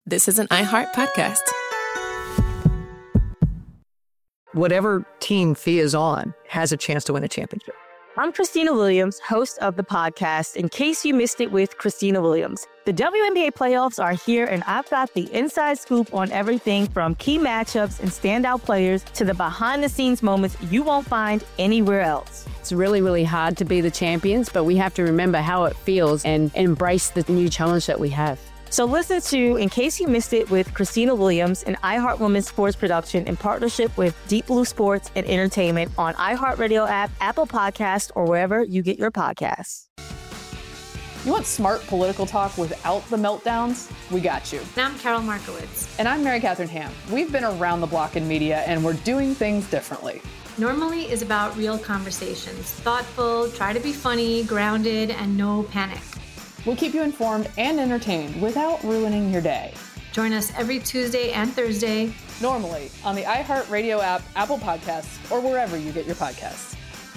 this is an iHeart podcast. Whatever team Thea is on has a chance to win a championship. I'm Christina Williams, host of the podcast, In Case You Missed It with Christina Williams. The WNBA playoffs are here, and I've got the inside scoop on everything from key matchups and standout players to the behind-the-scenes moments you won't find anywhere else. It's really, really hard to be the champions, but we have to remember how it feels and embrace the new challenge that we have. So listen to In Case You Missed It with Christina Williams, an iHeart Women's sports production in partnership with Deep Blue Sports and Entertainment on iHeartRadio app, Apple Podcasts, or wherever you get your podcasts. You want smart political talk without the meltdowns? We got you. And I'm Carol Markowitz. And I'm Mary Catherine Ham. We've been around the block in media, and we're doing things differently. Normally is about real conversations. Thoughtful, try to be funny, grounded, and no panic. We'll keep you informed and entertained without ruining your day. Join us every Tuesday and Thursday. Normally on the iHeartRadio app, Apple Podcasts, or wherever you get your podcasts.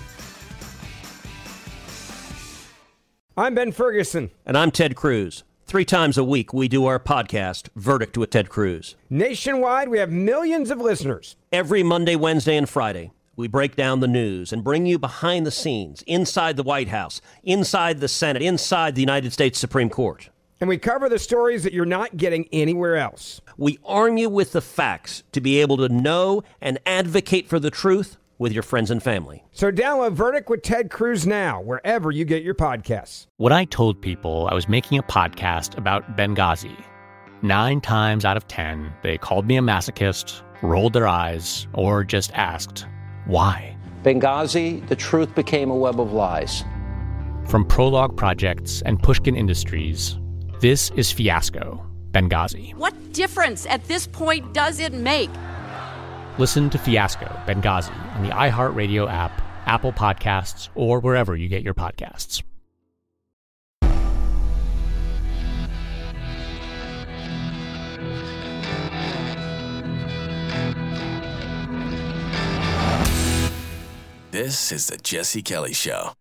I'm Ben Ferguson. And I'm Ted Cruz. 3 times a week, we do our podcast, Verdict with Ted Cruz. Nationwide, we have millions of listeners. Every Monday, Wednesday, and Friday, we break down the news and bring you behind the scenes, inside the White House, inside the Senate, inside the United States Supreme Court. And we cover the stories that you're not getting anywhere else. We arm you with the facts to be able to know and advocate for the truth with your friends and family. So download Verdict with Ted Cruz now, wherever you get your podcasts. When I told people I was making a podcast about Benghazi, 9 times out of 10, they called me a masochist, rolled their eyes, or just asked, why? Benghazi, the truth became a web of lies. From Prologue Projects and Pushkin Industries, this is Fiasco, Benghazi. What difference at this point does it make? Listen to Fiasco, Benghazi on the iHeartRadio app, Apple Podcasts, or wherever you get your podcasts. This is the Jesse Kelly Show.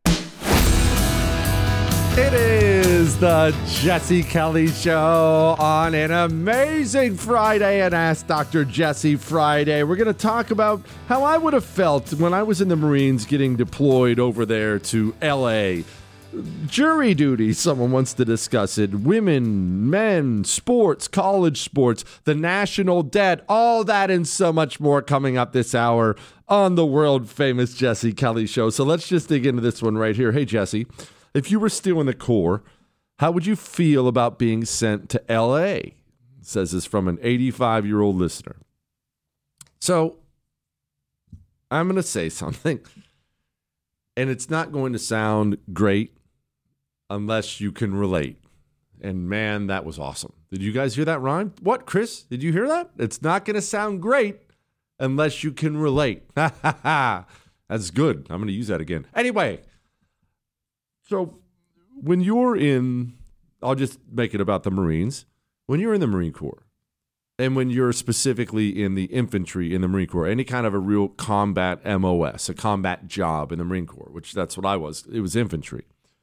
It is the Jesse Kelly Show on an amazing Friday and Ask Dr. Jesse Friday. We're going to talk about how I would have felt when I was in the Marines getting deployed over there to L.A. Jury duty, someone wants to discuss it. Women, men, sports, college sports, the national debt, all that and so much more coming up this hour on the world-famous Jesse Kelly Show. So let's just dig into this one right here. Hey, Jesse, if you were still in the Corps, how would you feel about being sent to L.A.? Says this from an 85-year-old listener. So I'm going to say something, and it's not going to sound great unless you can relate. And man, that was awesome. Did you guys hear that rhyme? What, Chris? Did you hear that? It's not going to sound great unless you can relate. That's good. I'm going to use that again. Anyway, so when you're in, I'll just make it about the Marines. When you're in the Marine Corps, and when you're specifically in the infantry in the Marine Corps, any kind of a real combat MOS, a combat job in the Marine Corps, which that's what I was. It was infantry.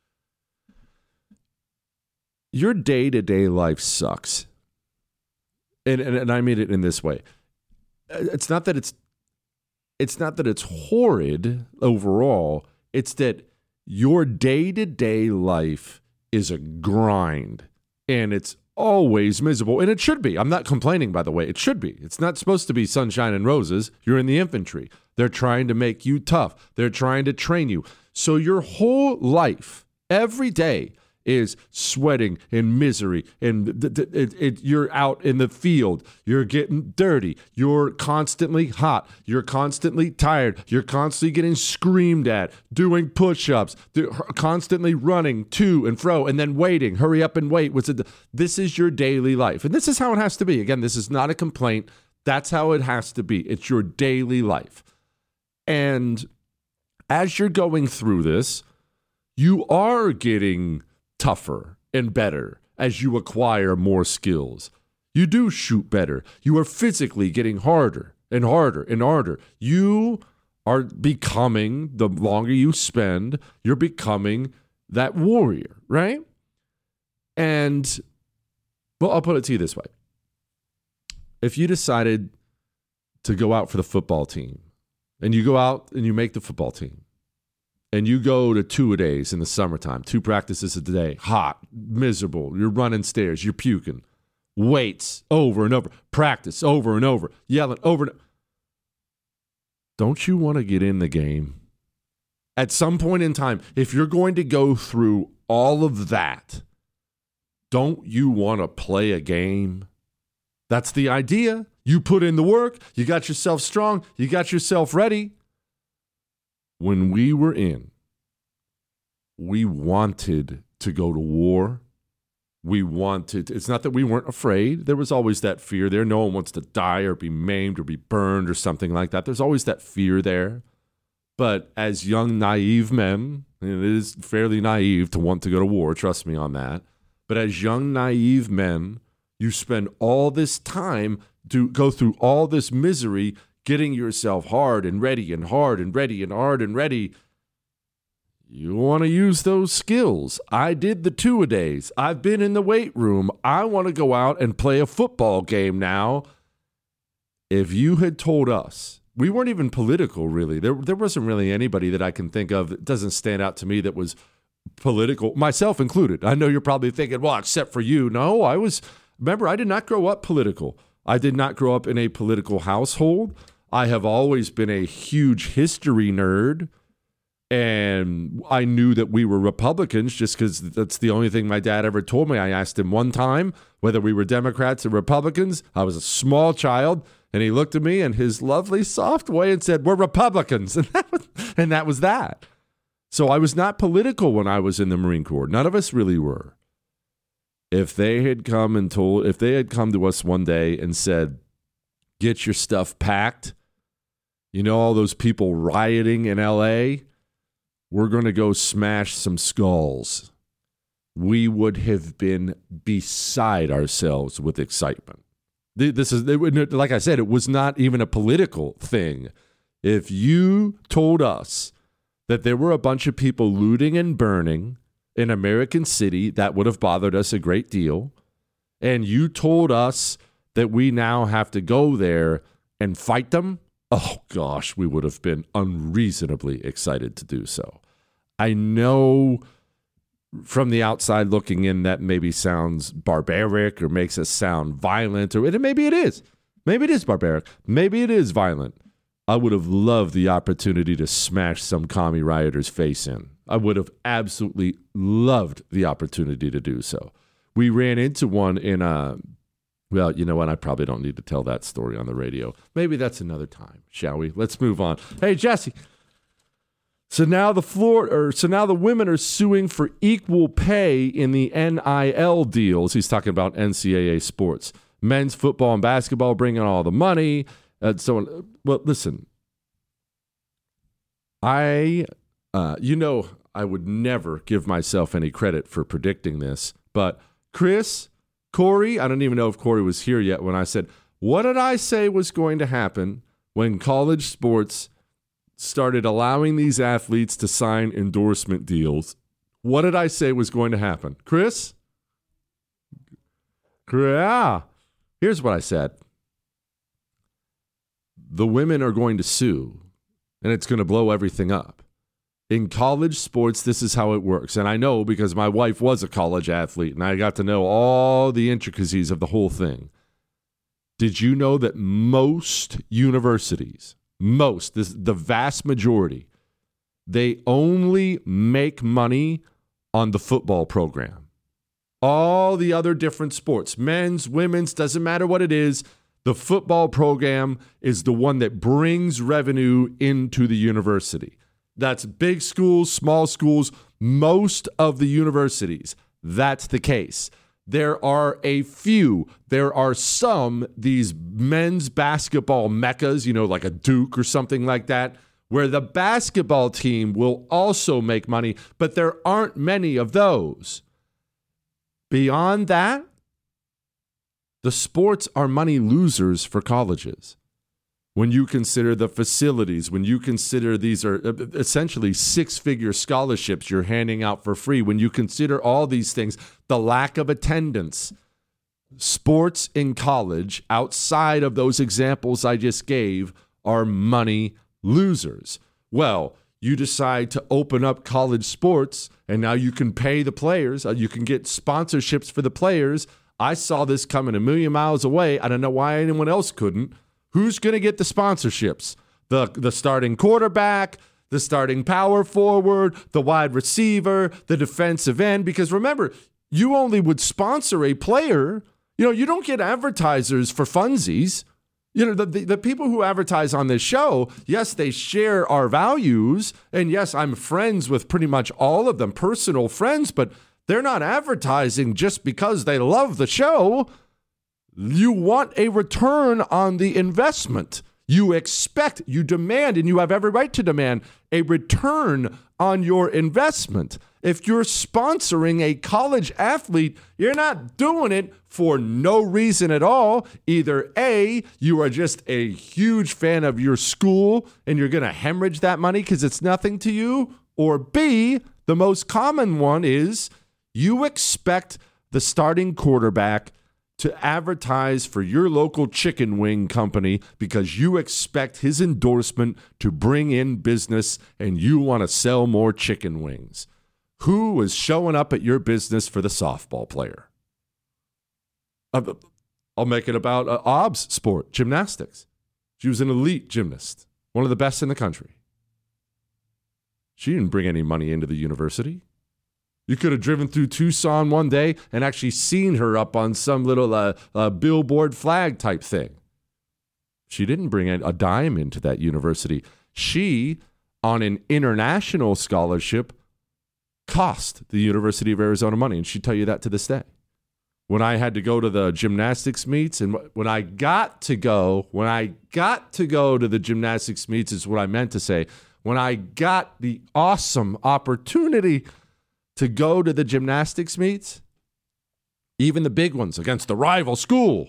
Your day-to-day life sucks. And I mean it in this way. It's not that it's horrid overall. It's that your day-to-day life is a grind, and it's always miserable, and it should be. I'm not complaining, by the way. It should be. It's not supposed to be sunshine and roses. You're in the infantry. They're trying to make you tough. They're trying to train you. So your whole life, every day, is sweating and misery, and you're out in the field, you're getting dirty, you're constantly hot, you're constantly tired, you're constantly getting screamed at, doing push-ups, constantly running to and fro, and then waiting, hurry up and wait. This is your daily life, and this is how it has to be. Again, this is not a complaint. That's how it has to be. It's your daily life. And as you're going through this, you are getting tougher and better as you acquire more skills. You do shoot better. You are physically getting harder and harder and harder. You are becoming, the longer you spend, you're becoming that warrior, right? And, well, I'll put it to you this way. if you decided to go out for the football team, and you go out and you make the football team, and you go to 2-a-days in the summertime, 2 practices a day, hot, miserable, you're running stairs, you're puking, weights over and over, practice over and over, yelling over and over. Don't you want to get in the game? At some point in time, if you're going to go through all of that, don't you want to play a game? That's the idea. You put in the work, you got yourself strong, you got yourself ready. When we were in, we wanted to go to war. It's not that we weren't afraid. There was always that fear there. No one wants to die or be maimed or be burned or something like that. There's always that fear there. But as young, naive men, and it is fairly naive to want to go to war, trust me on that. But as young, naive men, you spend all this time to go through all this misery, getting yourself hard and ready and hard and ready and hard and ready. You want to use those skills. I did the 2-a-days. I've been in the weight room. I want to go out and play a football game now. If you had told us, we weren't even political, really. There wasn't really anybody that I can think of that doesn't stand out to me that was political, myself included. I know you're probably thinking, well, except for you. No, remember, I did not grow up political. I did not grow up in a political household. I have always been a huge history nerd. And I knew that we were Republicans just because that's the only thing my dad ever told me. I asked him one time whether we were Democrats or Republicans. I was a small child, and he looked at me in his lovely, soft way and said, "We're Republicans." And that was that. So I was not political when I was in the Marine Corps. None of us really were. If they had come to us one day and said, "Get your stuff packed," you know, all those people rioting in LA, we're going to go smash some skulls, we would have been beside ourselves with excitement. This is, like I said, it was not even a political thing. If you told us that there were a bunch of people looting and burning in American City, that would have bothered us a great deal. And you told us that we now have to go there and fight them, oh gosh, we would have been unreasonably excited to do so. I know from the outside looking in that maybe sounds barbaric or makes us sound violent, or maybe it is. Maybe it is barbaric. Maybe it is violent. I would have loved the opportunity to smash some commie rioter's face in. I would have absolutely loved the opportunity to do so. We ran into one in well, you know what? I probably don't need to tell that story on the radio. Maybe that's another time, shall we? Let's move on. Hey, Jesse. So now the women are suing for equal pay in the NIL deals. He's talking about NCAA sports. Men's football and basketball bringing all the money. Well, listen. I would never give myself any credit for predicting this, but Corey, I don't even know if Corey was here yet when I said, what did I say was going to happen when college sports started allowing these athletes to sign endorsement deals? What did I say was going to happen? Chris? Yeah. Here's what I said. The women are going to sue, and it's going to blow everything up. In college sports, this is how it works. And I know because my wife was a college athlete, and I got to know all the intricacies of the whole thing. Did you know that most universities, the vast majority, they only make money on the football program? All the other different sports, men's, women's, doesn't matter what it is, the football program is the one that brings revenue into the university. That's big schools, small schools, most of the universities. That's the case. There are a few, there are some, these men's basketball meccas, like a Duke or something like that, where the basketball team will also make money, but there aren't many of those. Beyond that, the sports are money losers for colleges. When you consider the facilities, when you consider these are essentially six-figure scholarships you're handing out for free, when you consider all these things, the lack of attendance, sports in college, outside of those examples I just gave, are money losers. Well, you decide to open up college sports, and now you can pay the players. You can get sponsorships for the players. I saw this coming a million miles away. I don't know why anyone else couldn't. Who's going to get the sponsorships? The starting quarterback, the starting power forward, the wide receiver, the defensive end. Because remember, you only would sponsor a player. You don't get advertisers for funsies. The people who advertise on this show, yes, they share our values. And yes, I'm friends with pretty much all of them, personal friends, but they're not advertising just because they love the show. You want a return on the investment. You expect, you demand, and you have every right to demand a return on your investment. If you're sponsoring a college athlete, you're not doing it for no reason at all. Either A, you are just a huge fan of your school and you're going to hemorrhage that money because it's nothing to you, or B, the most common one is you expect the starting quarterback to advertise for your local chicken wing company because you expect his endorsement to bring in business and you want to sell more chicken wings. Who is showing up at your business for the softball player? I'll make it about OBS sport, gymnastics. She was an elite gymnast, one of the best in the country. She didn't bring any money into the university. You could have driven through Tucson one day and actually seen her up on some little billboard flag type thing. She didn't bring a dime into that university. She, on an international scholarship, cost the University of Arizona money, and she'd tell you that to this day. When I had to go to the gymnastics meets, and when I got to go to the gymnastics meets is what I meant to say. When I got the awesome opportunity to go to the gymnastics meets, even the big ones against the rival school,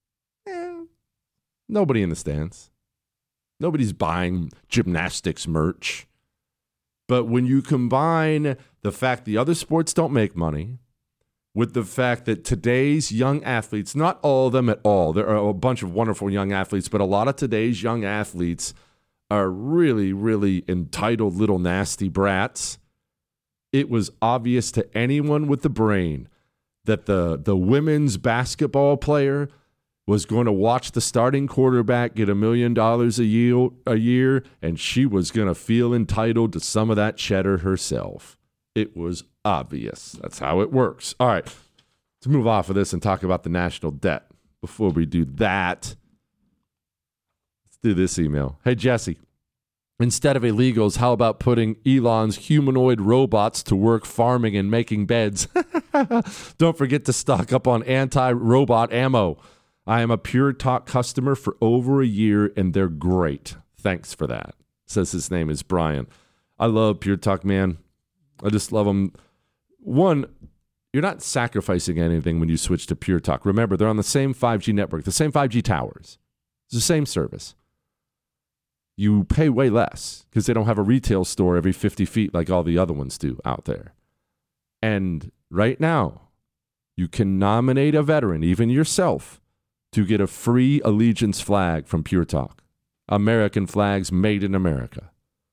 nobody in the stands. Nobody's buying gymnastics merch. But when you combine the fact the other sports don't make money with the fact that today's young athletes, not all of them at all, there are a bunch of wonderful young athletes, but a lot of today's young athletes are really, really entitled little nasty brats. It was obvious to anyone with the brain that the women's basketball player was going to watch the starting quarterback get $1 million a year, and she was going to feel entitled to some of that cheddar herself. It was obvious. That's how it works. All right, let's move off of this and talk about the national debt. Before we do that, let's do this email. Hey, Jesse. Instead of illegals, how about putting Elon's humanoid robots to work farming and making beds? Don't forget to stock up on anti-robot ammo. I am a Pure Talk customer for over a year, and they're great. Thanks for that. Says his name is Brian. I love Pure Talk, man. I just love them. One, you're not sacrificing anything when you switch to Pure Talk. Remember, they're on the same 5G network, the same 5G towers. It's the same service. You pay way less because they don't have a retail store every 50 feet like all the other ones do out there. And right now, you can nominate a veteran, even yourself, to get a free Allegiance flag from Pure Talk. American flags made in America.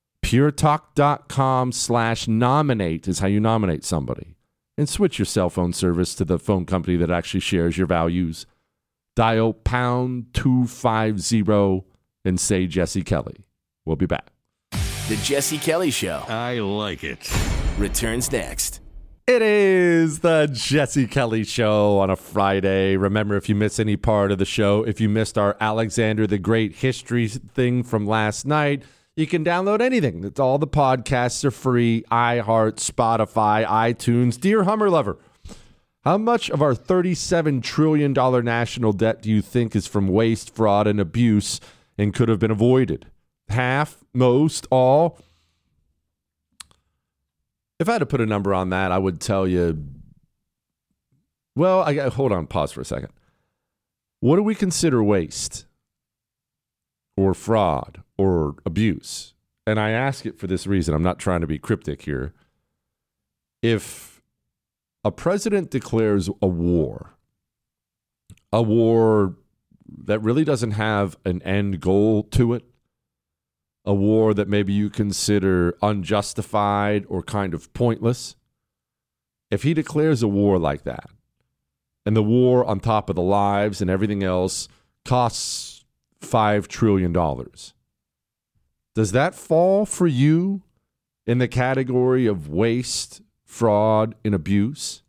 PureTalk.com/nominate is how you nominate somebody. And switch your cell phone service to the phone company that actually shares your values. Dial #250 and say Jesse Kelly. We'll be back. The Jesse Kelly Show. I like it. Returns next. It is the Jesse Kelly Show on a Friday. Remember, if you miss any part of the show, if you missed our Alexander the Great history thing from last night, you can download anything. It's all the podcasts are free. iHeart, Spotify, iTunes. Dear Hummer Lover, how much of our $37 trillion national debt do you think is from waste, fraud, and abuse and could have been avoided? Half, most, all? If I had to put a number on that, I would tell you, well, hold on, pause for a second. What do we consider waste or fraud or abuse? And I ask it for this reason. I'm not trying to be cryptic here. If a president declares a war a war that really doesn't have an end goal to it, a war that maybe you consider unjustified or kind of pointless, if he declares a war like that, and the war on top of the lives and everything else costs $5 trillion, does that fall for you in the category of waste, fraud, and abuse?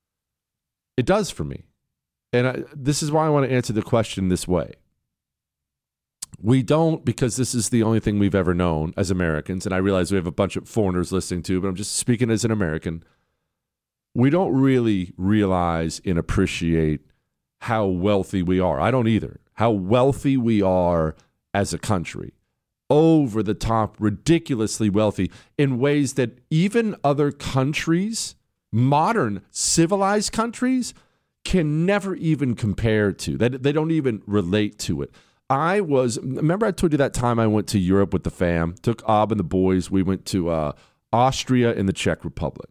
It does for me. And this is why I want to answer the question this way. We don't, because this is the only thing we've ever known as Americans, and I realize we have a bunch of foreigners listening too, but I'm just speaking as an American. We don't really realize and appreciate how wealthy we are. I don't either. How wealthy we are as a country. Over the top, ridiculously wealthy in ways that even other countries, modern civilized countries, can never even compare to. They don't even relate to it. Remember I told you that time I went to Europe with the fam, took Ab and the boys, we went to Austria and the Czech Republic.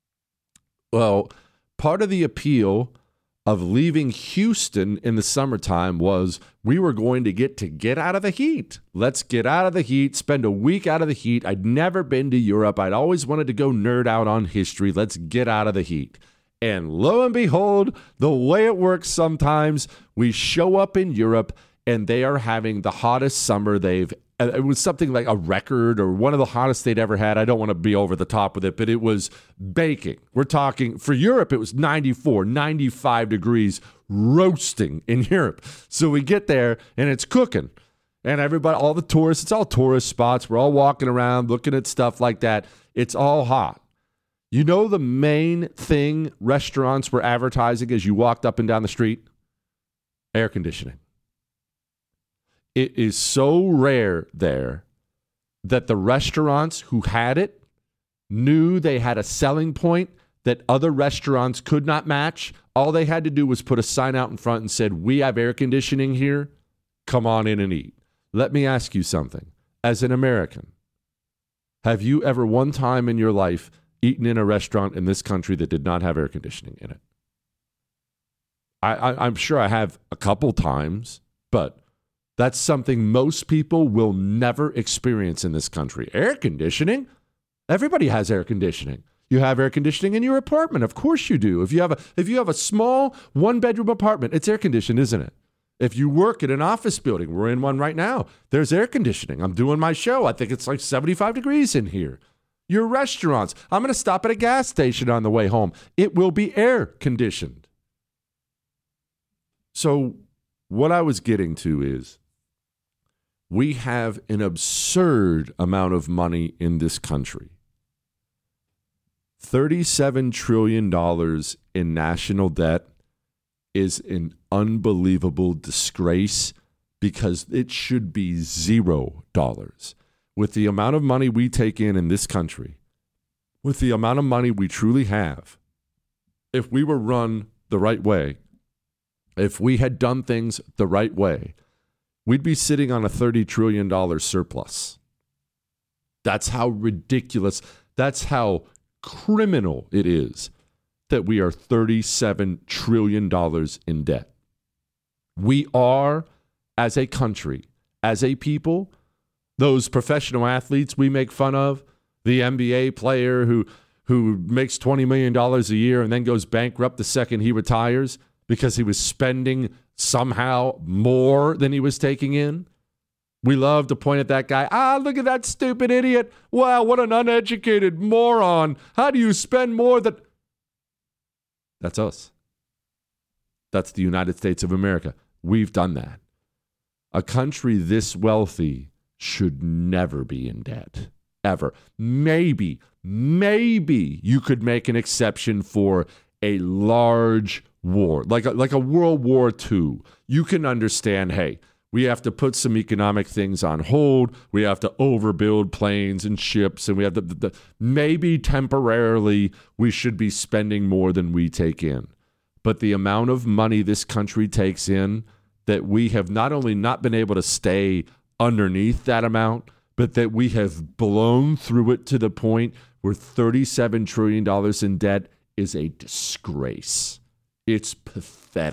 Well, part of the appeal of leaving Houston in the summertime was we were going to get out of the heat. Let's get out of the heat, spend a week out of the heat. I'd never been to Europe. I'd always wanted to go nerd out on history. Let's get out of the heat. And lo and behold, the way it works sometimes, we show up in Europe and they are having the hottest summer it was something like a record or one of the hottest they'd ever had. I don't want to be over the top with it, but it was baking. We're talking, for Europe, it was 94, 95 degrees roasting in Europe. So we get there and it's cooking. And everybody, all the tourists, it's all tourist spots. We're all walking around looking at stuff like that. It's all hot. You know the main thing restaurants were advertising as you walked up and down the street? Air conditioning. It is so rare there that the restaurants who had it knew they had a selling point that other restaurants could not match. All they had to do was put a sign out in front and said, "We have air conditioning here. Come on in and eat." Let me ask you something. As an American, have you ever one time in your life eaten in a restaurant in this country that did not have air conditioning in it? I'm sure I have a couple times, but that's something most people will never experience in this country. Air conditioning? Everybody has air conditioning. You have air conditioning in your apartment. Of course you do. If you have a small one-bedroom apartment, it's air conditioned, isn't it? If you work in an office building, we're in one right now, there's air conditioning. I'm doing my show. I think it's like 75 degrees in here. Your restaurants. I'm going to stop at a gas station on the way home. It will be air conditioned. So what I was getting to is we have an absurd amount of money in this country. $37 trillion in national debt is an unbelievable disgrace because it should be $0. With the amount of money we take in this country, with the amount of money we truly have, if we were run the right way, if we had done things the right way, we'd be sitting on a $30 trillion surplus. That's how ridiculous, that's how criminal it is that we are $37 trillion in debt. We are, as a country, as a people, those professional athletes we make fun of, the NBA player who makes $20 million a year and then goes bankrupt the second he retires because he was spending somehow more than he was taking in. We love to point at that guy. Look at that stupid idiot. Wow, what an uneducated moron. How do you spend more than... That's us. That's the United States of America. We've done that. A country this wealthy should never be in debt, ever. Maybe you could make an exception for a large war, like a World War II. You can understand, hey, we have to put some economic things on hold. We have to overbuild planes and ships, and we have to maybe temporarily we should be spending more than we take in. But the amount of money this country takes in, that we have not only not been able to stay underneath that amount, but that we have blown through it to the point where $37 trillion in debt is a disgrace. It's pathetic.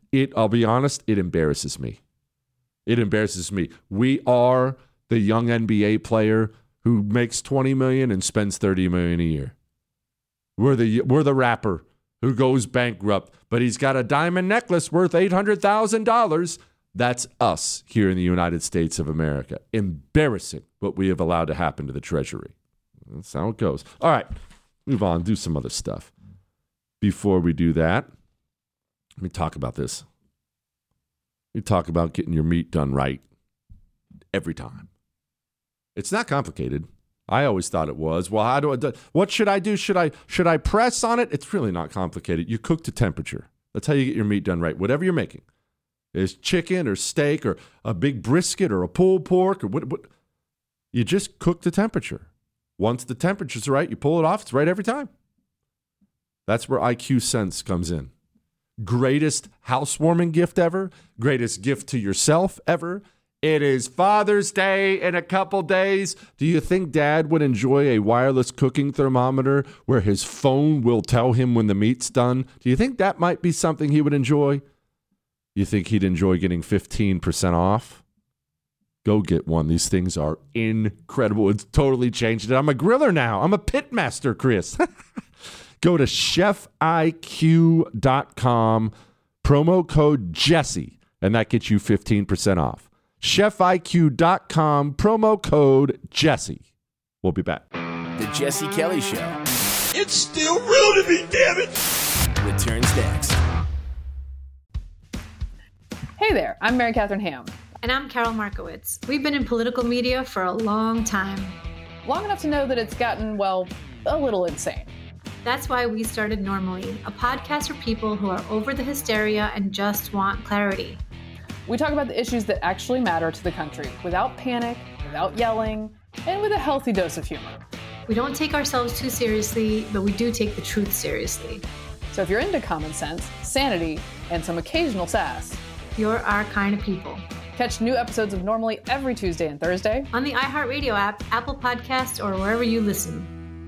I'll be honest, it embarrasses me. It embarrasses me. We are the young NBA player who makes $20 million and spends $30 million a year. We're the rapper who goes bankrupt, but he's got a diamond necklace worth $800,000. That's us here in the United States of America. Embarrassing what we have allowed to happen to the Treasury. That's how it goes. All right, move on, do some other stuff. Before we do that, let me talk about this. We talk about getting your meat done right every time. It's not complicated. I always thought it was. Well, how do I do? What should I do? Should I press on it? It's really not complicated. You cook to temperature. That's how you get your meat done right. Whatever you're making, is chicken or steak or a big brisket or a pulled pork or what you just cook to temperature. Once the temperature's right, you pull it off. It's right every time. That's where IQ Sense comes in. Greatest housewarming gift ever. Greatest gift to yourself ever. It is Father's Day in a couple days. Do you think Dad would enjoy a wireless cooking thermometer where his phone will tell him when the meat's done? Do you think that might be something he would enjoy? You think he'd enjoy getting 15% off? Go get one. These things are incredible. It's totally changed it. I'm a griller now. I'm a pit master, Chris. Go to chefiq.com, promo code Jesse, and that gets you 15% off. chefiq.com, promo code Jesse. We'll be back. The Jesse Kelly Show. It's still real to me, damn it. Returns next. Hey there, I'm Mary Catherine Ham. And I'm Carol Markowitz. We've been in political media for a long time. Long enough to know that it's gotten, well, a little insane. That's why we started Normally, a podcast for people who are over the hysteria and just want clarity. We talk about the issues that actually matter to the country without panic, without yelling, and with a healthy dose of humor. We don't take ourselves too seriously, but we do take the truth seriously. So if you're into common sense, sanity, and some occasional sass, you're our kind of people. Catch new episodes of Normally every Tuesday and Thursday on the iHeartRadio app, Apple Podcasts, or wherever you listen.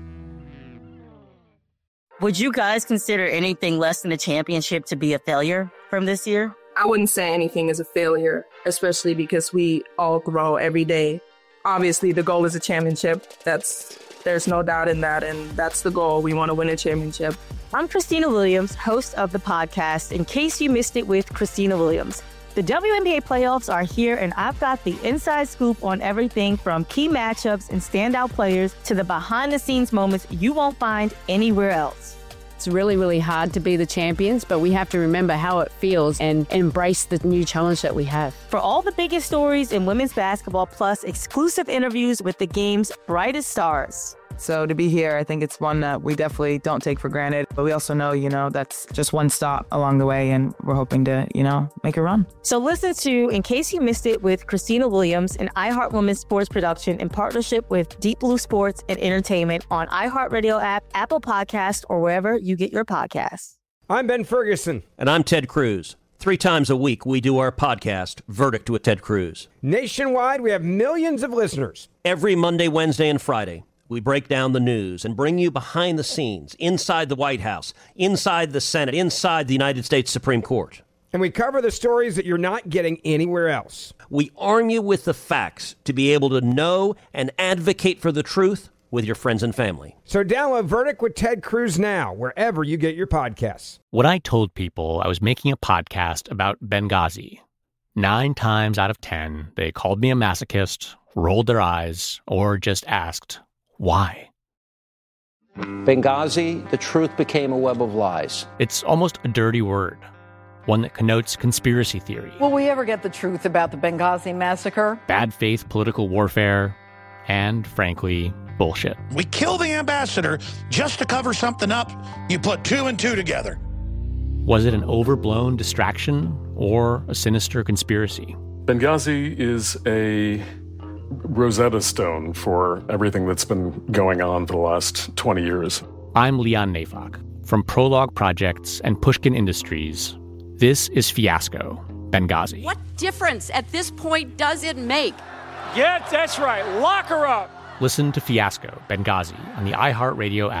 Would you guys consider anything less than a championship to be a failure from this year? I wouldn't say anything is a failure, especially because we all grow every day. Obviously, the goal is a championship. There's no doubt in that, and that's the goal. We want to win a championship. I'm Christina Williams, host of the podcast, In Case You Missed It with Christina Williams. The WNBA playoffs are here, and I've got the inside scoop on everything from key matchups and standout players to the behind-the-scenes moments you won't find anywhere else. It's really, really hard to be the champions, but we have to remember how it feels and embrace the new challenge that we have. For all the biggest stories in women's basketball, plus exclusive interviews with the game's brightest stars. So to be here, I think it's one that we definitely don't take for granted. But we also know, that's just one stop along the way, and we're hoping to, make a run. So listen to In Case You Missed It with Christina Williams, an iHeart Women's sports production in partnership with Deep Blue Sports and Entertainment on iHeartRadio app, Apple Podcasts, or wherever you get your podcasts. I'm Ben Ferguson. And I'm Ted Cruz. 3 times a week, we do our podcast, Verdict with Ted Cruz. Nationwide, we have millions of listeners. Every Monday, Wednesday, and Friday, we break down the news and bring you behind the scenes, inside the White House, inside the Senate, inside the United States Supreme Court. And we cover the stories that you're not getting anywhere else. We arm you with the facts to be able to know and advocate for the truth with your friends and family. So download Verdict with Ted Cruz now, wherever you get your podcasts. When I told people I was making a podcast about Benghazi, 9 times out of 10, they called me a masochist, rolled their eyes, or just asked, why? Benghazi, the truth became a web of lies. It's almost a dirty word, one that connotes conspiracy theory. Will we ever get the truth about the Benghazi massacre? Bad faith political warfare, and frankly, bullshit. We kill the ambassador just to cover something up. You put 2 and 2 together. Was it an overblown distraction or a sinister conspiracy? Benghazi is a Rosetta Stone for everything that's been going on for the last 20 years. I'm Leon Neyfakh. From Prologue Projects and Pushkin Industries, this is Fiasco, Benghazi. What difference at this point does it make? Yeah, that's right. Lock her up. Listen to Fiasco, Benghazi on the iHeartRadio app,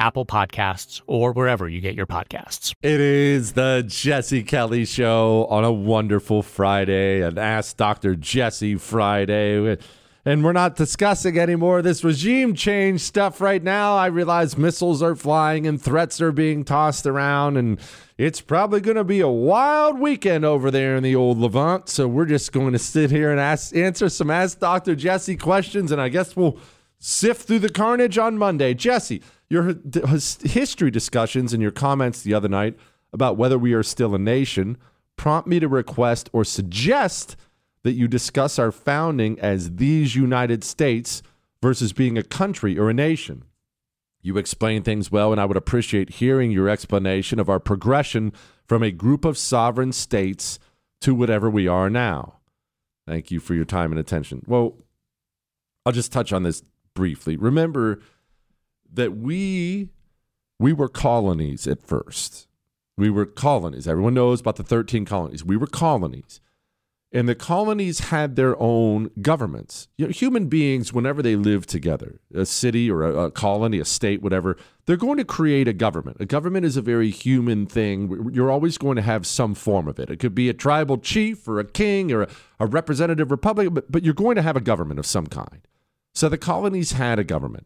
Apple Podcasts, or wherever you get your podcasts. It is the Jesse Kelly Show on a wonderful Friday, an Ask Dr. Jesse Friday. And we're not discussing any more of this regime change stuff right now. I realize missiles are flying and threats are being tossed around, and it's probably going to be a wild weekend over there in the old Levant. So we're just going to sit here and answer some Ask Dr. Jesse questions, and I guess we'll sift through the carnage on Monday. Jesse, your history discussions and your comments the other night about whether we are still a nation prompt me to request or suggest that you discuss our founding as these United States versus being a country or a nation. You explain things well, and I would appreciate hearing your explanation of our progression from a group of sovereign states to whatever we are now. Thank you for your time and attention. Well, I'll just touch on this briefly. Remember that we were colonies at first. We were colonies. Everyone knows about the 13 colonies. We were colonies. And the colonies had their own governments. You know, human beings, whenever they live together, a city or a colony, a state, whatever, they're going to create a government. A government is a very human thing. You're always going to have some form of it. It could be a tribal chief or a king or a representative republic, but you're going to have a government of some kind. So the colonies had a government.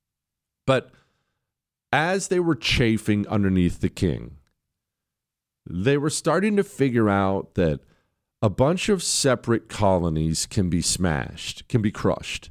But as they were chafing underneath the king, they were starting to figure out that a bunch of separate colonies can be smashed, can be crushed.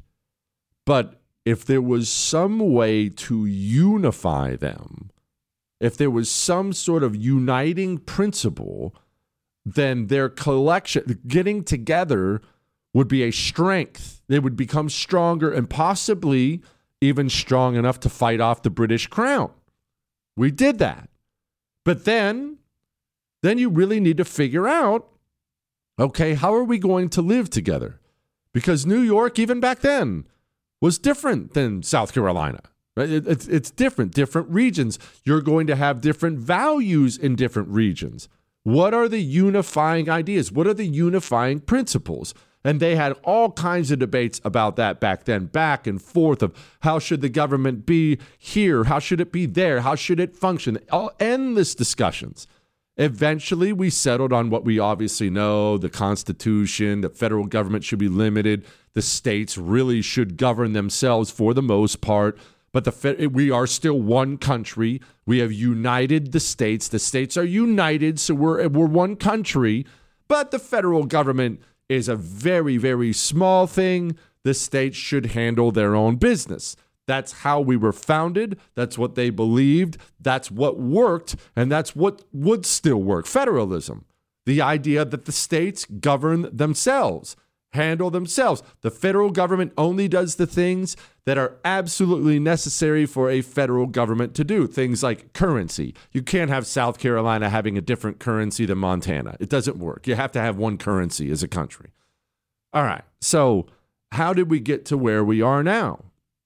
But if there was some way to unify them, if there was some sort of uniting principle, then their collection, getting together, would be a strength. They would become stronger and possibly even strong enough to fight off the British crown. We did that. But then you really need to figure out, okay, how are we going to live together? Because New York, even back then, was different than South Carolina. Right? It's different regions. You're going to have different values in different regions. What are the unifying ideas? What are the unifying principles? And they had all kinds of debates about that back then, back and forth of how should the government be here? How should it be there? How should it function? All endless discussions. Eventually, we settled on what we obviously know, the Constitution, the federal government should be limited. The states really should govern themselves for the most part. But we are still one country. We have united the states. The states are united, so we're one country. But the federal government is a very, very small thing. The states should handle their own business. That's how we were founded. That's what they believed. That's what worked. And that's what would still work. Federalism. The idea that the states govern themselves, handle themselves. The federal government only does the things that are absolutely necessary for a federal government to do. Things like currency. You can't have South Carolina having a different currency than Montana. It doesn't work. You have to have one currency as a country. All right. So how did we get to where we are now?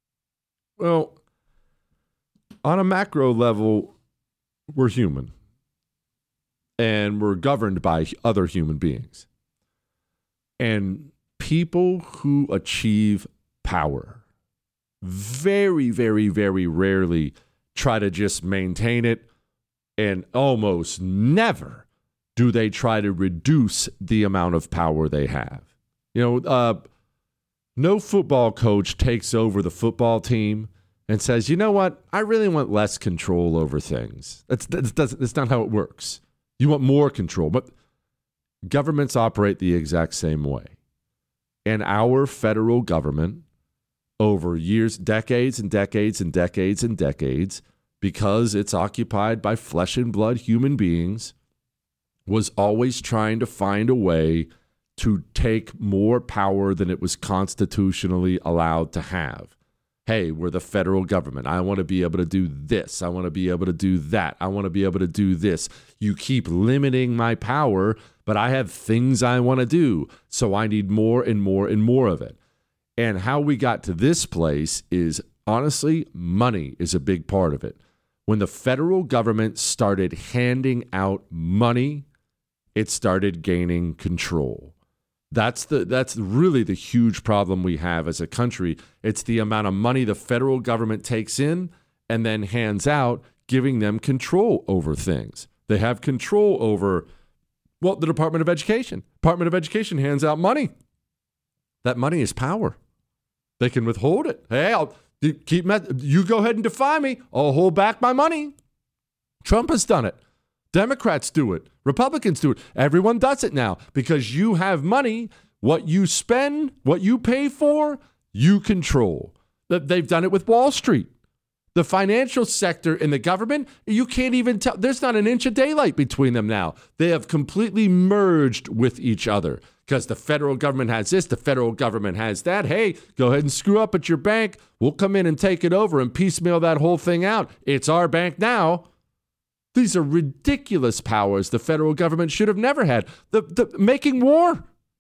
Well, on a macro level, we're human. And we're governed by other human beings. And people who achieve power very, very, very rarely try to just maintain it, and almost never do they try to reduce the amount of power they have. You know, no football coach takes over the football team and says, you know what, I really want less control over things. That's not how it works. You want more control. But governments operate the exact same way. And our federal government, over years, decades and decades and decades and decades, because it's occupied by flesh and blood human beings, was always trying to find a way to take more power than it was constitutionally allowed to have. Hey, we're the federal government. I want to be able to do this. I want to be able to do that. I want to be able to do this. You keep limiting my power, but I have things I want to do. So I need more and more and more of it. And how we got to this place is, honestly, money is a big part of it. When the federal government started handing out money, it started gaining control. That's really the huge problem we have as a country. It's the amount of money the federal government takes in and then hands out, giving them control over things. They have control over, well, the Department of Education. Department of Education hands out money. That money is power. They can withhold it. Hey, you go ahead and defy me. I'll hold back my money. Trump has done it. Democrats do it. Republicans do it. Everyone does it now because you have money. What you spend, what you pay for, you control. They've done it with Wall Street. The financial sector and the government, you can't even tell. There's not an inch of daylight between them now. They have completely merged with each other because the federal government has this, the federal government has that. Hey, go ahead and screw up at your bank. We'll come in and take it over and piecemeal that whole thing out. It's our bank now. These are ridiculous powers the federal government should have never had. The making war.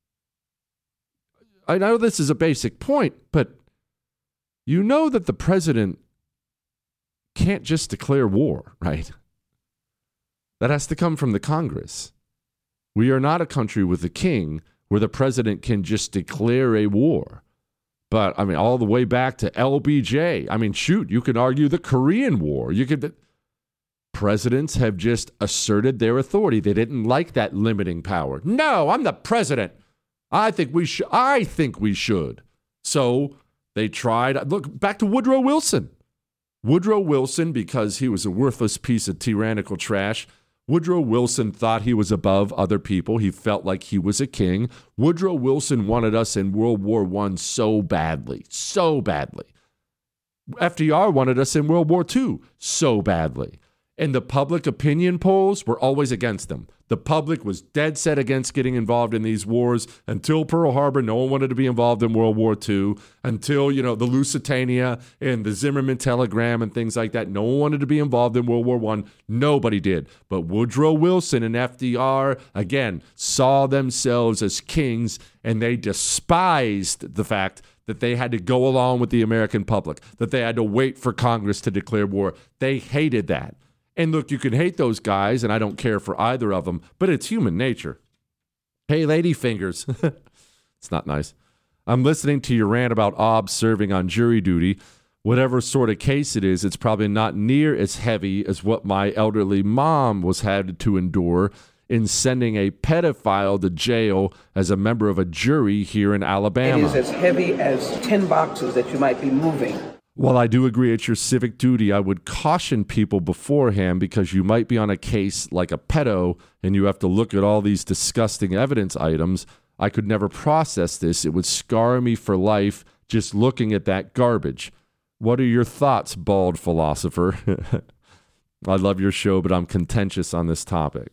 I know this is a basic point, but you know that the president can't just declare war, right? That has to come from the Congress. We are not a country with a king where the president can just declare a war. But, I mean, all the way back to LBJ. I mean, shoot, you could argue the Korean War. Presidents have just asserted their authority. They didn't like that limiting power. No, I'm the president. I think we should. So they tried. Look, back to Woodrow Wilson. Woodrow Wilson, because he was a worthless piece of tyrannical trash, Woodrow Wilson thought he was above other people. He felt like he was a king. Woodrow Wilson wanted us in World War I so badly, so badly. FDR wanted us in World War II so badly. And the public opinion polls were always against them. The public was dead set against getting involved in these wars. Until Pearl Harbor, no one wanted to be involved in World War II. Until, the Lusitania and the Zimmerman telegram and things like that, no one wanted to be involved in World War I. Nobody did. But Woodrow Wilson and FDR, again, saw themselves as kings, and they despised the fact that they had to go along with the American public, that they had to wait for Congress to declare war. They hated that. And look, you can hate those guys, and I don't care for either of them, but it's human nature. Hey, ladyfingers. It's not nice. I'm listening to your rant about OBS serving on jury duty. Whatever sort of case it is, it's probably not near as heavy as what my elderly mom was had to endure in sending a pedophile to jail as a member of a jury here in Alabama. It is as heavy as 10 boxes that you might be moving. While I do agree it's your civic duty, I would caution people beforehand because you might be on a case like a pedo and you have to look at all these disgusting evidence items. I could never process this. It would scar me for life just looking at that garbage. What are your thoughts, bald philosopher? I love your show, but I'm contentious on this topic.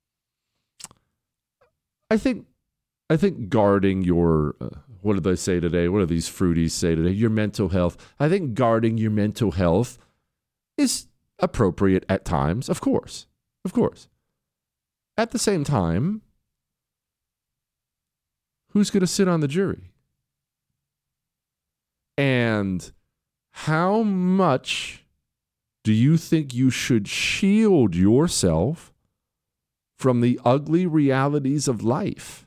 I think guarding your... what did they say today? What do these fruities say today? Your mental health. I think guarding your mental health is appropriate at times, of course. Of course. At the same time, who's going to sit on the jury? And how much do you think you should shield yourself from the ugly realities of life?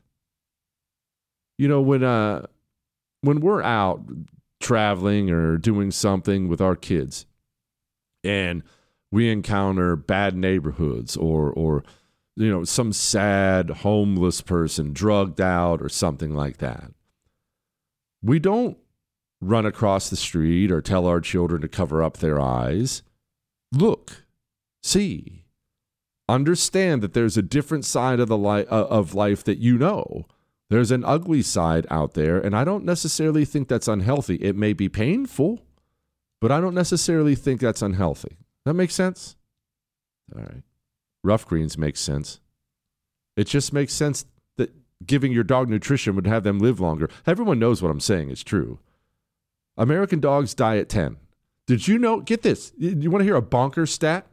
When we're out traveling or doing something with our kids and we encounter bad neighborhoods or some sad homeless person drugged out or something like that, we don't run across the street or tell our children to cover up their eyes. Look, see, understand that there's a different side of of life that you know. There's an ugly side out there, and I don't necessarily think that's unhealthy. It may be painful, but I don't necessarily think that's unhealthy. That makes sense? All right. Rough greens makes sense. It just makes sense that giving your dog nutrition would have them live longer. Everyone knows what I'm saying is true. American dogs die at 10. Did you know? Get this. You want to hear a bonkers stat?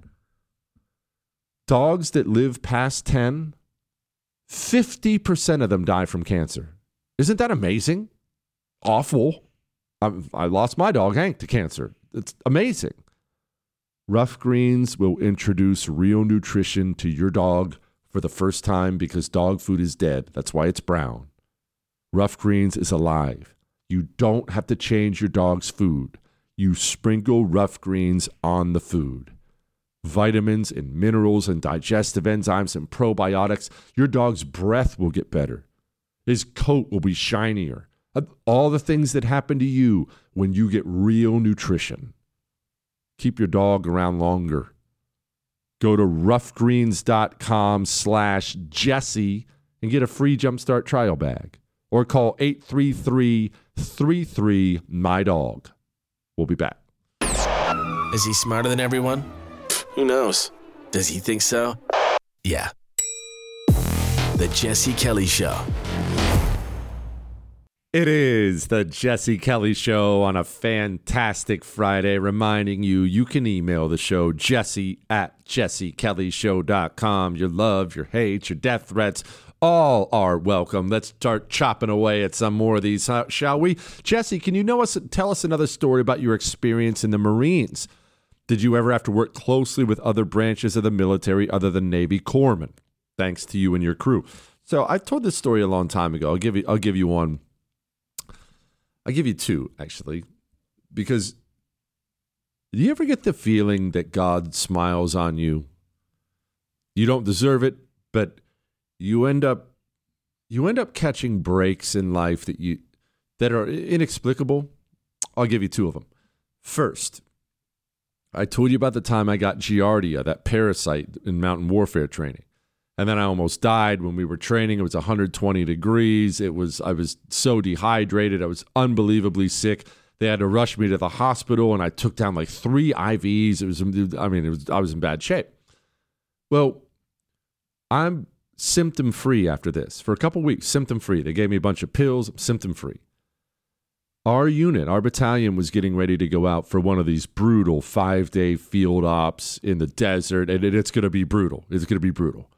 Dogs that live past 10... 50% of them die from cancer. Isn't that amazing? Awful. I lost my dog, Hank, to cancer. It's amazing. Rough Greens will introduce real nutrition to your dog for the first time because dog food is dead. That's why it's brown. Rough Greens is alive. You don't have to change your dog's food. you sprinkle Rough Greens on the food. Vitamins and minerals and digestive enzymes and probiotics. Your dog's breath will get better. His coat will be shinier. All the things that happen to you when you get real nutrition. Keep your dog around longer. Go to roughgreens.com/Jesse and get a free Jumpstart trial bag. Or call 833-33-MY-DOG. We'll be back. Is he smarter than everyone? Who knows? Does he think so? Yeah. The Jesse Kelly Show. It is the Jesse Kelly Show on a fantastic Friday, reminding you you can email the show, jesse@jessekellyshow.com. Your love, your hate, your death threats, all are welcome. Let's start chopping away at some more of these, shall we? Jesse, can you tell us another story about your experience in the Marines? Did you ever have to work closely with other branches of the military other than Navy corpsmen? Thanks to you and your crew. So I've told this story a long time ago. I'll give you one. I'll give you two, actually, because do you ever get the feeling that God smiles on you? You don't deserve it, but you end up catching breaks in life that are inexplicable. I'll give you two of them. First, I told you about the time I got Giardia, that parasite in mountain warfare training. And then I almost died when we were training. It was 120 degrees. I was so dehydrated. I was unbelievably sick. They had to rush me to the hospital, and I took down like 3 IVs. I was in bad shape. Well, I'm symptom-free after this. For a couple weeks, symptom-free. They gave me a bunch of pills, symptom-free. Our unit, our battalion, was getting ready to go out for one of these brutal 5-day field ops in the desert, and it's going to be brutal. It's going to be brutal.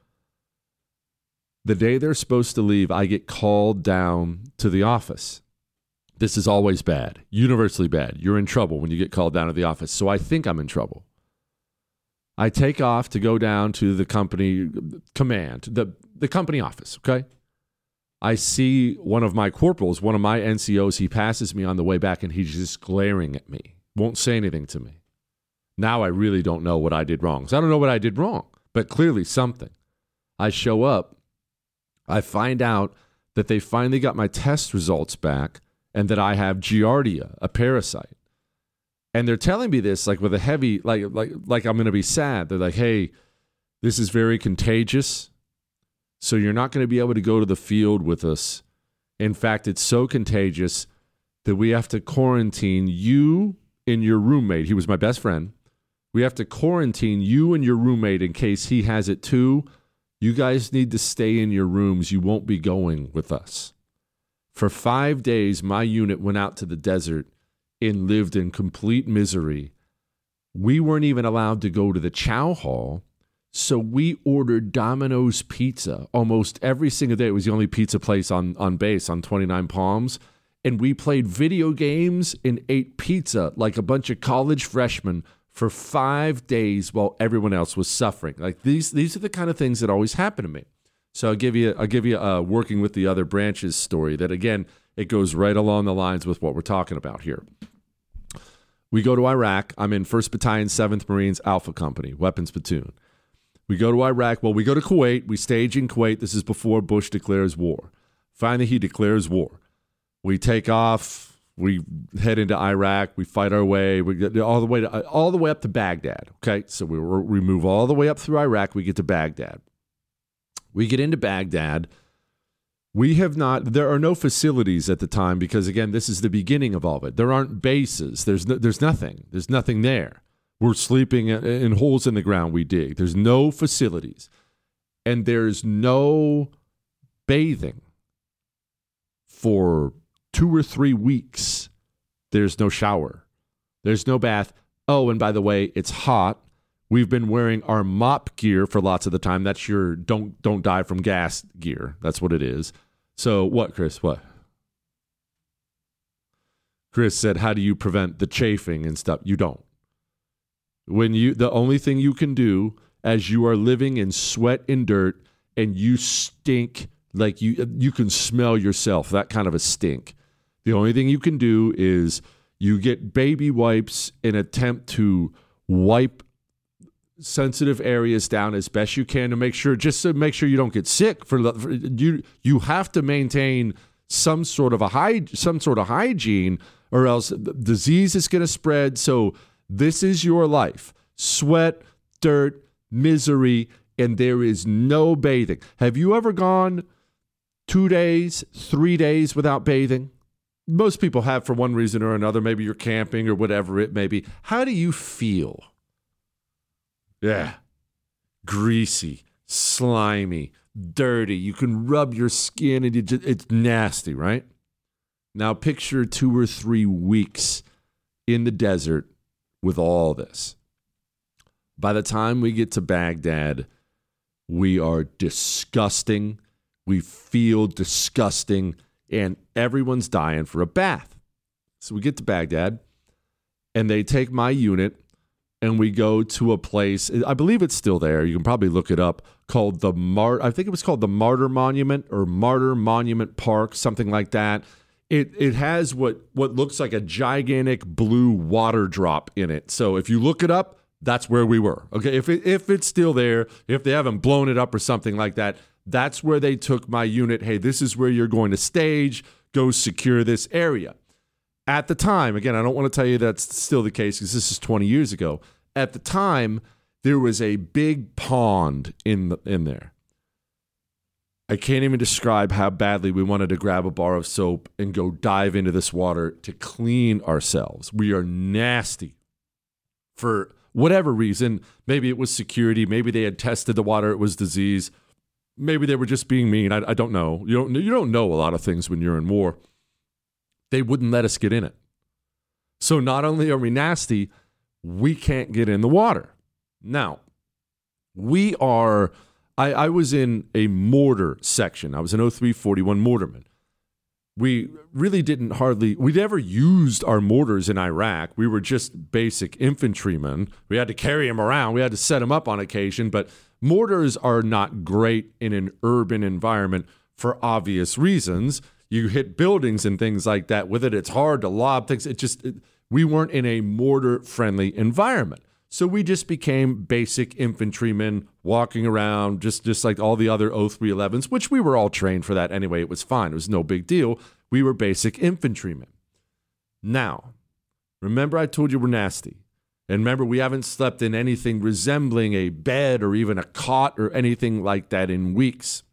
The day they're supposed to leave, I get called down to the office. This is always bad, universally bad. You're in trouble when you get called down to the office. So I think I'm in trouble. I take off to go down to the company command, the company office, okay? I see one of my corporals, one of my NCOs. He passes me on the way back, and he's just glaring at me. Won't say anything to me. Now I really don't know what I did wrong. So I don't know what I did wrong, but clearly something. I show up. I find out that they finally got my test results back and that I have Giardia, a parasite. And they're telling me this like with a heavy, like I'm going to be sad. They're like, hey, this is very contagious, so you're not going to be able to go to the field with us. In fact, it's so contagious that we have to quarantine you and your roommate. He was my best friend. We have to quarantine you and your roommate in case he has it too. You guys need to stay in your rooms. You won't be going with us. For 5 days, my unit went out to the desert and lived in complete misery. We weren't even allowed to go to the chow hall, so we ordered Domino's Pizza almost every single day. It was the only pizza place on base on 29 Palms. And we played video games and ate pizza like a bunch of college freshmen for 5 days while everyone else was suffering. Like these are the kind of things that always happen to me. So I'll give you a working with the other branches story that, again, it goes right along the lines with what we're talking about here. We go to Iraq. I'm in 1st Battalion, 7th Marines, Alpha Company, weapons platoon. We go to Iraq. Well, we go to Kuwait. We stage in Kuwait. This is before Bush declares war. Finally, he declares war. We take off. We head into Iraq. We fight our way. We get all the way up to Baghdad. Okay, so we move all the way up through Iraq. We get to Baghdad. We get into Baghdad. There are no facilities at the time because, again, this is the beginning of all of it. There aren't bases. There's nothing. There's nothing there. We're sleeping in holes in the ground we dig. There's no facilities. And there's no bathing for 2 or 3 weeks. There's no shower. There's no bath. Oh, and by the way, it's hot. We've been wearing our mop gear for lots of the time. That's your don't die from gas gear. That's what it is. So what, Chris? What? Chris said, how do you prevent the chafing and stuff? You don't. The only thing you can do as you are living in sweat and dirt and you stink like you can smell yourself, that kind of a stink. The only thing you can do is You get baby wipes in attempt to wipe sensitive areas down as best you can to make sure you don't get sick. You have to maintain some sort of hygiene, or else disease is going to spread. So this is your life: sweat, dirt, misery, and there is no bathing. Have you ever gone 2 days, 3 days without bathing? Most people have for one reason or another. Maybe you're camping or whatever it may be. How do you feel? Yeah. Greasy, slimy, dirty. You can rub your skin and it's nasty, right? Now picture 2 or 3 weeks in the desert with all this. By the time we get to Baghdad, we are disgusting. We feel disgusting, and everyone's dying for a bath. So we get to Baghdad, and they take my unit, and we go to a place, I believe it's still there, you can probably look it up, called I think it was called the Martyr Monument or Martyr Monument Park, something like that. It has what looks like a gigantic blue water drop in it. So if you look it up, that's where we were. Okay, if it's still there, if they haven't blown it up or something like that, that's where they took my unit. Hey, this is where you're going to stage. Go secure this area. At the time, again, I don't want to tell you that's still the case because this is 20 years ago. At the time, there was a big pond in there. I can't even describe how badly we wanted to grab a bar of soap and go dive into this water to clean ourselves. We are nasty. For whatever reason, maybe it was security, maybe they had tested the water, it was disease. Maybe they were just being mean. I don't know. You don't know a lot of things when you're in war. They wouldn't let us get in it. So not only are we nasty, we can't get in the water. Now, I was in a mortar section. I was an 0341 mortarman. We really we never used our mortars in Iraq. We were just basic infantrymen. We had to carry them around. We had to set them up on occasion, but mortars are not great in an urban environment for obvious reasons. You hit buildings and things like that with it. It's hard to lob things. We weren't in a mortar-friendly environment. So we just became basic infantrymen walking around just like all the other 0311s, which we were all trained for that anyway. It was fine. It was no big deal. We were basic infantrymen. Now, remember I told you we're nasty. And remember, we haven't slept in anything resembling a bed or even a cot or anything like that in weeks.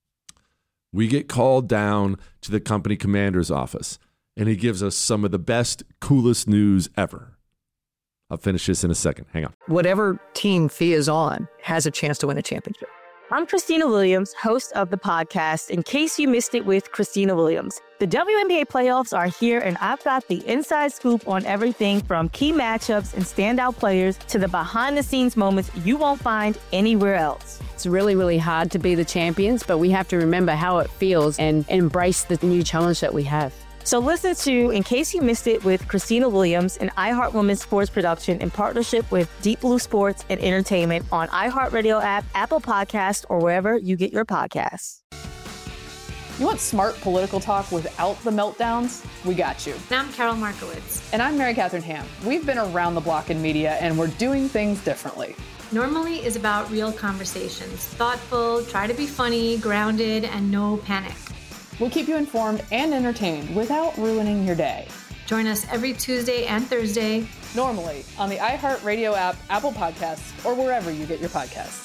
We get called down to the company commander's office, and he gives us some of the best, coolest news ever. I'll finish this in a second. Hang on. Whatever team Fee is on has a chance to win a championship. I'm Christina Williams, host of the podcast, In Case You Missed It with Christina Williams. The WNBA playoffs are here, and I've got the inside scoop on everything from key matchups and standout players to the behind-the-scenes moments you won't find anywhere else. It's really, really hard to be the champions, but we have to remember how it feels and embrace the new challenge that we have. So listen to In Case You Missed It with Christina Williams, an iHeart Women's Sports production in partnership with Deep Blue Sports and Entertainment on iHeartRadio app, Apple Podcasts, or wherever you get your podcasts. You want smart political talk without the meltdowns? We got you. And I'm Carol Markowitz. And I'm Mary Catherine Ham. We've been around the block in media, and we're doing things differently. Normally is about real conversations. Thoughtful, try to be funny, grounded, and no panic. We'll keep you informed and entertained without ruining your day. Join us every Tuesday and Thursday. Normally on the iHeartRadio app, Apple Podcasts, or wherever you get your podcasts.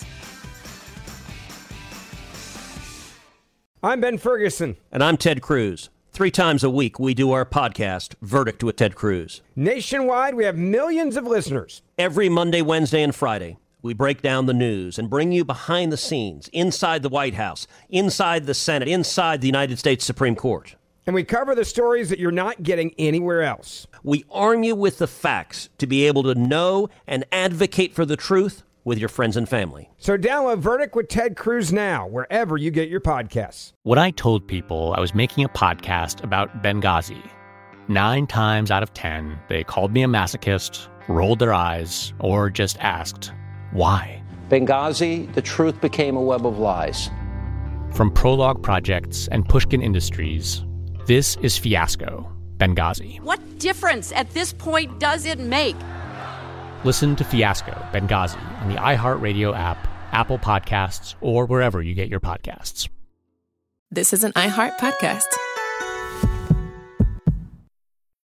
I'm Ben Ferguson. And I'm Ted Cruz. 3 times a week, we do our podcast, Verdict with Ted Cruz. Nationwide, we have millions of listeners. Every Monday, Wednesday, and Friday, we break down the news and bring you behind the scenes, inside the White House, inside the Senate, inside the United States Supreme Court. And we cover the stories that you're not getting anywhere else. We arm you with the facts to be able to know and advocate for the truth with your friends and family. So download Verdict with Ted Cruz now, wherever you get your podcasts. When I told people I was making a podcast about Benghazi, 9 times out of 10, they called me a masochist, rolled their eyes, or just asked, why? Benghazi, the truth became a web of lies. From Prologue Projects and Pushkin Industries, this is Fiasco, Benghazi. What difference at this point does it make? Listen to Fiasco, Benghazi on the iHeartRadio app, Apple Podcasts, or wherever you get your podcasts. This is an iHeart podcast.